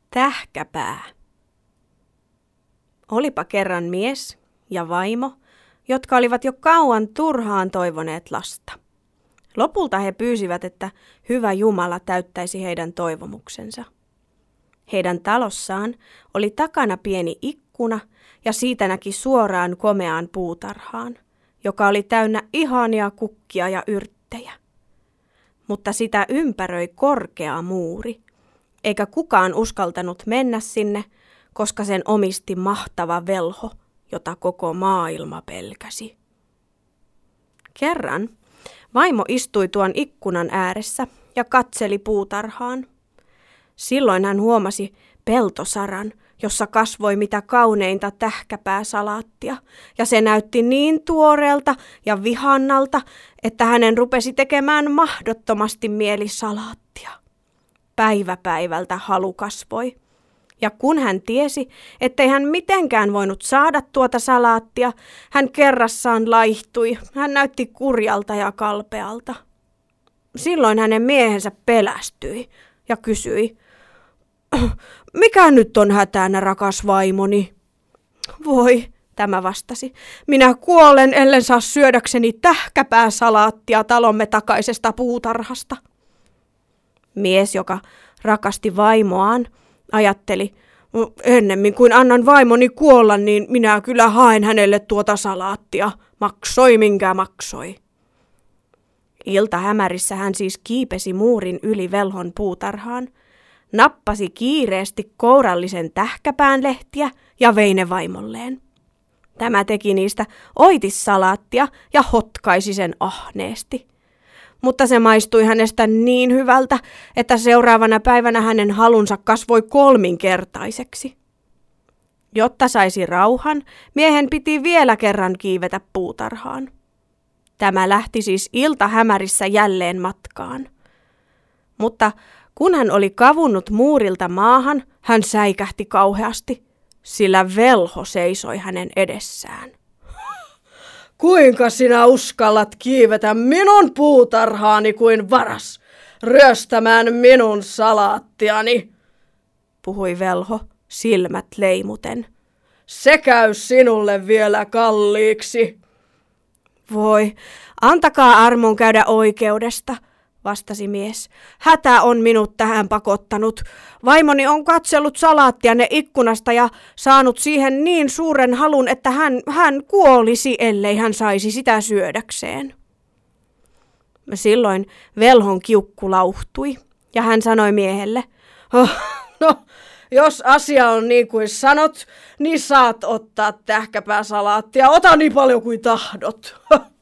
Tähkäpää. Olipa kerran mies ja vaimo, jotka olivat jo kauan turhaan toivoneet lasta. Lopulta he pyysivät, että hyvä Jumala täyttäisi heidän toivomuksensa. Heidän talossaan oli takana pieni ikkuna ja siitä näki suoraan komeaan puutarhaan, joka oli täynnä ihania kukkia ja yrttejä. Mutta sitä ympäröi korkea muuri, eikä kukaan uskaltanut mennä sinne, koska sen omisti mahtava velho, jota koko maailma pelkäsi. Kerran vaimo istui tuon ikkunan ääressä ja katseli puutarhaan. Silloin hän huomasi peltosaran, jossa kasvoi mitä kauneinta tähkäpääsalaattia, ja se näytti niin tuoreelta ja vihannalta, että hänen rupesi tekemään mahdottomasti mieli salaattia. Päivä päivältä halu kasvoi, ja kun hän tiesi, ettei hän mitenkään voinut saada tuota salaattia, hän kerrassaan laihtui, hän näytti kurjalta ja kalpealta. Silloin hänen miehensä pelästyi ja kysyi, mikä nyt on hätänä, rakas vaimoni? Voi, tämä vastasi, minä kuolen, ellen saa syödäkseni tähkäpääsalaattia talomme takaisesta puutarhasta. Mies, joka rakasti vaimoaan, ajatteli, ennemmin kuin annan vaimoni kuolla, niin minä kyllä haen hänelle tuota salaattia, maksoi minkä maksoi. Iltahämärissä hän siis kiipesi muurin yli velhon puutarhaan, nappasi kiireesti kourallisen tähkäpään lehtiä ja vei ne vaimolleen. Tämä teki niistä oitissalaattia ja hotkaisi sen ahneesti. Mutta se maistui hänestä niin hyvältä, että seuraavana päivänä hänen halunsa kasvoi 3-kertaiseksi. Jotta saisi rauhan, miehen piti vielä kerran kiivetä puutarhaan. Tämä lähti siis iltahämärissä jälleen matkaan. Mutta kun hän oli kavunnut muurilta maahan, hän säikähti kauheasti, sillä velho seisoi hänen edessään. Kuinka sinä uskallat kiivetä minun puutarhaani kuin varas, ryöstämään minun salaattiani, puhui velho, silmät leimuten. Se käy sinulle vielä kalliiksi. Voi, antakaa armon käydä oikeudesta, vastasi mies. Hätä on minut tähän pakottanut. Vaimoni on katsellut salaattianne ikkunasta ja saanut siihen niin suuren halun, että hän kuolisi, ellei hän saisi sitä syödäkseen. Silloin velhon kiukku lauhtui ja hän sanoi miehelle, no, jos asia on niin kuin sanot, niin saat ottaa tähkäpääsalaattia. Ota niin paljon kuin tahdot,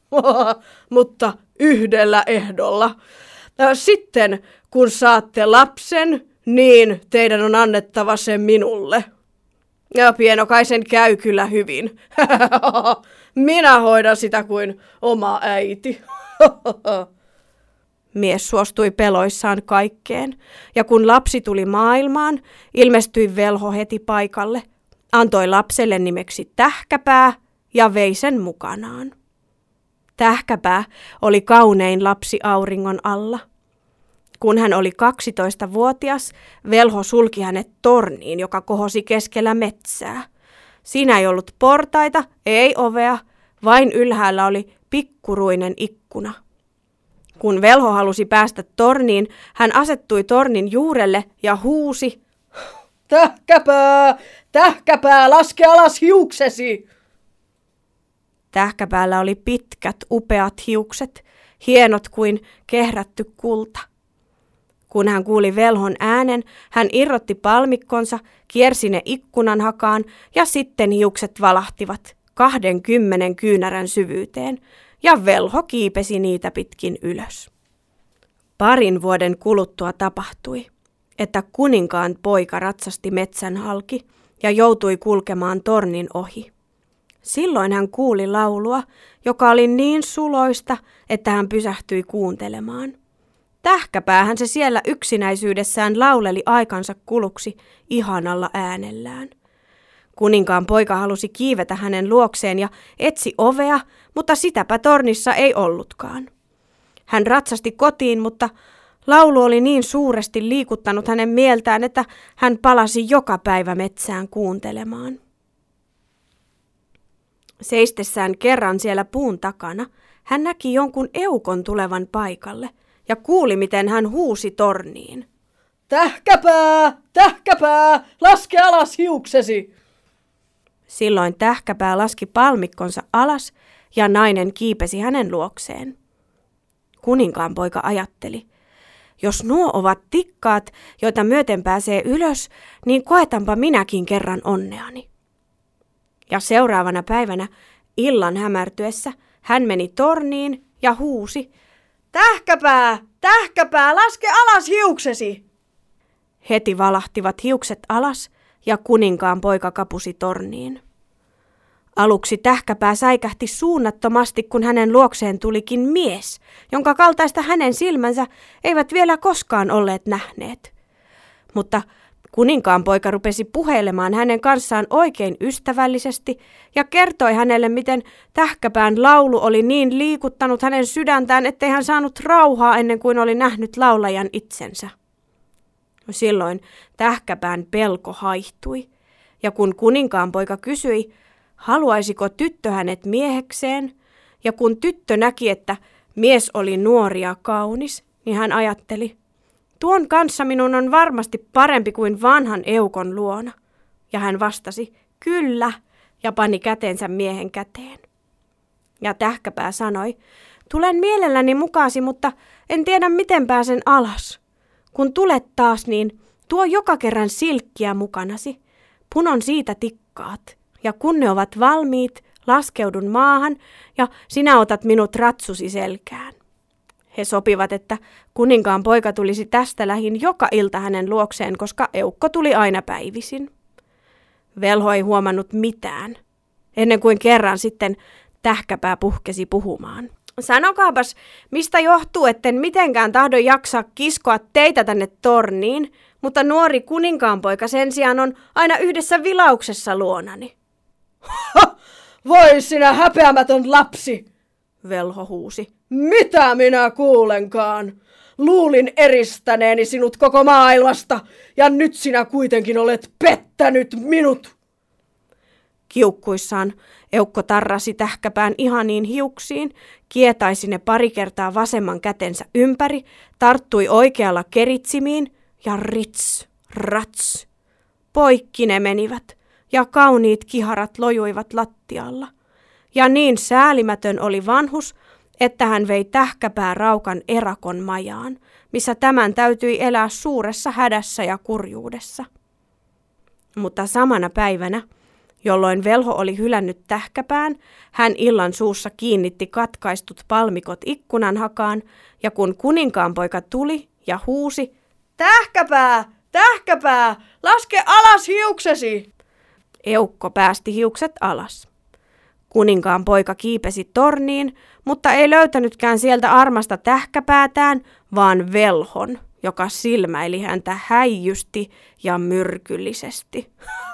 mutta yhdellä ehdolla. Sitten kun saatte lapsen, niin teidän on annettava se minulle. Ja pienokaisen käy kyllä hyvin. Minä hoidan sitä kuin oma äiti. Mies suostui peloissaan kaikkeen, ja kun lapsi tuli maailmaan, ilmestyi velho heti paikalle, antoi lapselle nimeksi Tähkäpää ja vei sen mukanaan. Tähkäpää oli kaunein lapsi auringon alla. Kun hän oli 12-vuotias, velho sulki hänet torniin, joka kohosi keskellä metsää. Siinä ei ollut portaita, ei ovea, vain ylhäällä oli pikkuruinen ikkuna. Kun velho halusi päästä torniin, hän asettui tornin juurelle ja huusi, Tähkäpää, tähkäpää, laske alas hiuksesi! Tähkäpäällä oli pitkät, upeat hiukset, hienot kuin kehrätty kulta. Kun hän kuuli velhon äänen, hän irrotti palmikkonsa, kiersi ne ikkunan hakaan ja sitten hiukset valahtivat 20 kyynärän syvyyteen ja velho kiipesi niitä pitkin ylös. 2 vuoden kuluttua tapahtui, että kuninkaan poika ratsasti metsän halki ja joutui kulkemaan tornin ohi. Silloin hän kuuli laulua, joka oli niin suloista, että hän pysähtyi kuuntelemaan. Tähkäpäähän se siellä yksinäisyydessään lauleli aikansa kuluksi ihanalla äänellään. Kuninkaan poika halusi kiivetä hänen luokseen ja etsi ovea, mutta sitäpä tornissa ei ollutkaan. Hän ratsasti kotiin, mutta Laulu oli niin suuresti liikuttanut hänen mieltään, että hän palasi joka päivä metsään kuuntelemaan. Seistessään kerran siellä puun takana, hän näki jonkun eukon tulevan paikalle ja kuuli, miten hän huusi torniin. Tähkäpää! Tähkäpää! Laske alas hiuksesi! Silloin Tähkäpää laski palmikkonsa alas ja nainen kiipesi hänen luokseen. Kuninkaanpoika ajatteli, jos nuo ovat tikkaat, joita myöten pääsee ylös, niin koetanpa minäkin kerran onneani. Ja seuraavana päivänä illan hämärtyessä hän meni torniin ja huusi, Tähkäpää! Tähkäpää! Laske alas hiuksesi! Heti valahtivat hiukset alas ja kuninkaanpoika kapusi torniin. Aluksi Tähkäpää säikähti suunnattomasti, kun hänen luokseen tulikin mies, jonka kaltaista hänen silmänsä eivät vielä koskaan olleet nähneet. Mutta kuninkaanpoika rupesi puhelemaan hänen kanssaan oikein ystävällisesti ja kertoi hänelle, miten Tähkäpään laulu oli niin liikuttanut hänen sydäntään, ettei hän saanut rauhaa ennen kuin oli nähnyt laulajan itsensä. Silloin Tähkäpään pelko haihtui, ja kun kuninkaanpoika kysyi, haluaisiko tyttö hänet miehekseen, ja kun tyttö näki, että mies oli nuori ja kaunis, niin hän ajatteli, tuon kanssa minun on varmasti parempi kuin vanhan eukon luona. Ja hän vastasi, kyllä, ja pani kätensä miehen käteen. Ja Tähkäpää sanoi, tulen mielelläni mukaasi, mutta en tiedä miten pääsen alas. Kun tulet taas, niin tuo joka kerran silkkiä mukanasi. Punon siitä tikkaat, ja kun ne ovat valmiit, laskeudun maahan, ja sinä otat minut ratsusi selkään. He sopivat, että kuninkaan poika tulisi tästä lähin joka ilta hänen luokseen, koska eukko tuli aina päivisin. Velho ei huomannut mitään, ennen kuin kerran sitten Tähkäpää puhkesi puhumaan. Sanokaapas, mistä johtuu, etten mitenkään tahdo jaksaa kiskoa teitä tänne torniin, mutta nuori kuninkaanpoika sen sijaan on aina yhdessä vilauksessa luonani. Ha! Voi sinä häpeämätön lapsi, velho huusi. Mitä minä kuulenkaan? Luulin eristäneeni sinut koko maailmasta, ja nyt sinä kuitenkin olet pettänyt minut. Kiukkuissaan eukko tarrasi Tähkäpään ihaniin hiuksiin, kietaisi ne pari kertaa vasemman kätensä ympäri, tarttui oikealla keritsimiin ja rits, rats. Poikki ne menivät, ja kauniit kiharat lojuivat lattialla. Ja niin säälimätön oli vanhus, että hän vei Tähkäpää raukan erakon majaan, missä tämän täytyi elää suuressa hädässä ja kurjuudessa. Mutta samana päivänä, jolloin velho oli hylännyt Tähkäpään, hän illan suussa kiinnitti katkaistut palmikot ikkunan hakaan, ja kun kuninkaanpoika tuli ja huusi, Tähkäpää! Tähkäpää! Laske alas hiuksesi! Eukko päästi hiukset alas. Kuninkaanpoika kiipesi torniin, mutta ei löytänytkään sieltä armasta Tähkäpäätään, vaan velhon, joka silmäili häntä häijysti ja myrkyllisesti.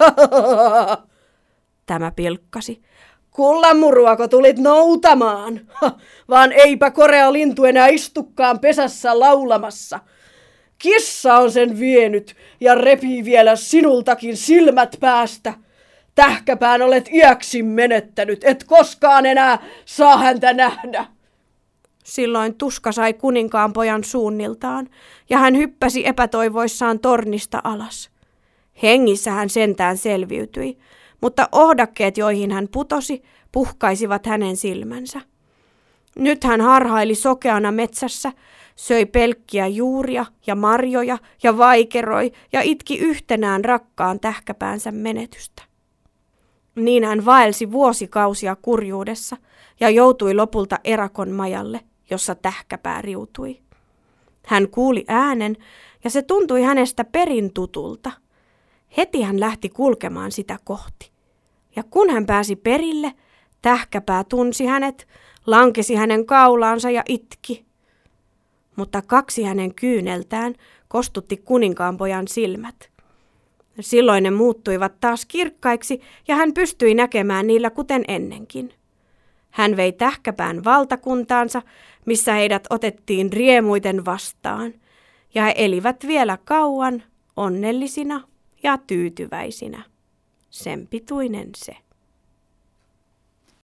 Tämä pilkkasi. Kullanmuruako tulit noutamaan? Vaan eipä korea lintu enää istukaan pesässä laulamassa. Kissa on sen vienyt ja repii vielä sinultakin silmät päästä. Tähkäpään olet iäksi menettänyt, et koskaan enää saa häntä nähdä. Silloin tuska sai kuninkaanpojan suunniltaan, ja hän hyppäsi epätoivoissaan tornista alas. Hengissä hän sentään selviytyi, mutta ohdakkeet, joihin hän putosi, puhkaisivat hänen silmänsä. Nyt hän harhaili sokeana metsässä, söi pelkkiä juuria ja marjoja ja vaikeroi ja itki yhtenään rakkaan Tähkäpäänsä menetystä. Niin hän vaelsi vuosikausia kurjuudessa ja joutui lopulta erakon majalle, jossa Tähkäpää riutui. Hän kuuli äänen ja se tuntui hänestä perin tutulta. Heti hän lähti kulkemaan sitä kohti. Ja kun hän pääsi perille, Tähkäpää tunsi hänet, lankesi hänen kaulaansa ja itki. Mutta kaksi hänen kyyneltään kostutti kuninkaanpojan silmät. Silloin ne muuttuivat taas kirkkaiksi ja hän pystyi näkemään niillä kuten ennenkin. Hän vei Tähkäpään valtakuntaansa, missä heidät otettiin riemuiten vastaan, ja he elivät vielä kauan onnellisina ja tyytyväisinä. Sen pituinen se.